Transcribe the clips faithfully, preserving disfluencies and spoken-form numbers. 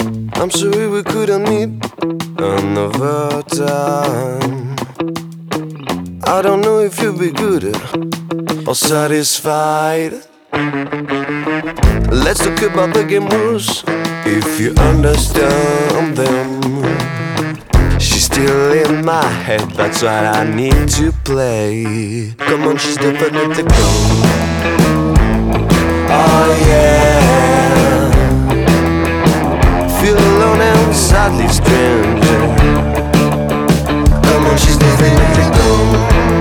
I'm sorry we couldn't meet another time. I don't know if you'll be good or satisfied. Let's talk about the game rules, if you understand them. She's still in my head, that's what I need to play. Come on, she's definitely gone. Oh yeah. Feel alone and sadly strange. Come on, she's definitely gone.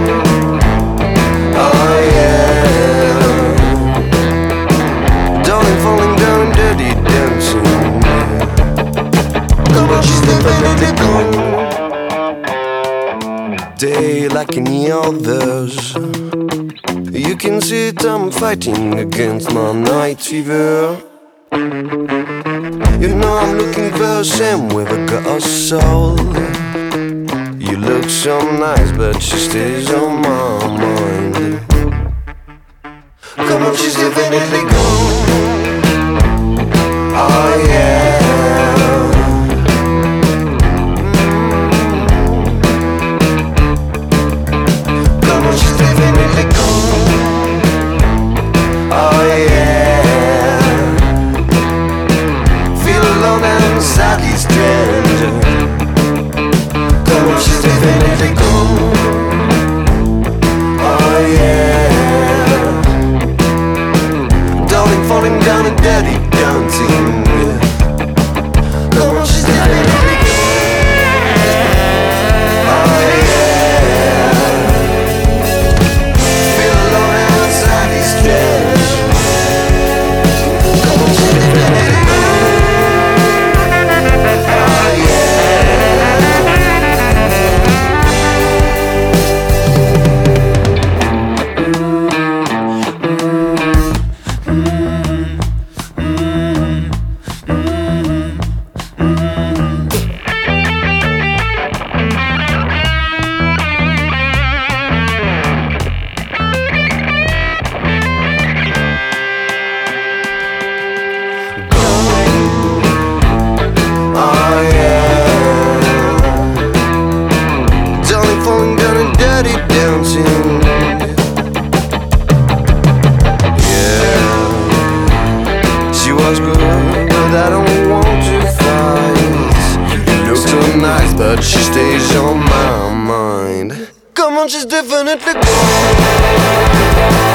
Oh yeah. Darling, falling down, dirty dancing. Come on, she's definitely gone. Day like any others, you can see it, I'm fighting against my night fever. You know I'm looking for the same with a girl soul. You look so nice, but she stays on my mind. Come on, she's definitely gone. Oh yeah. Come on, she's definitely gone. Oh yeah. Feel alone and sadly strange. Come on, she's definitely gone. Oh yeah. Darling, falling down and dirty dancing. Come on, she's definitely gone. Oh yeah. Feel alone and sadly strange. Come on, she's definitely gone. Oh yeah. But she stays on my mind. Come on, she's definitely gone.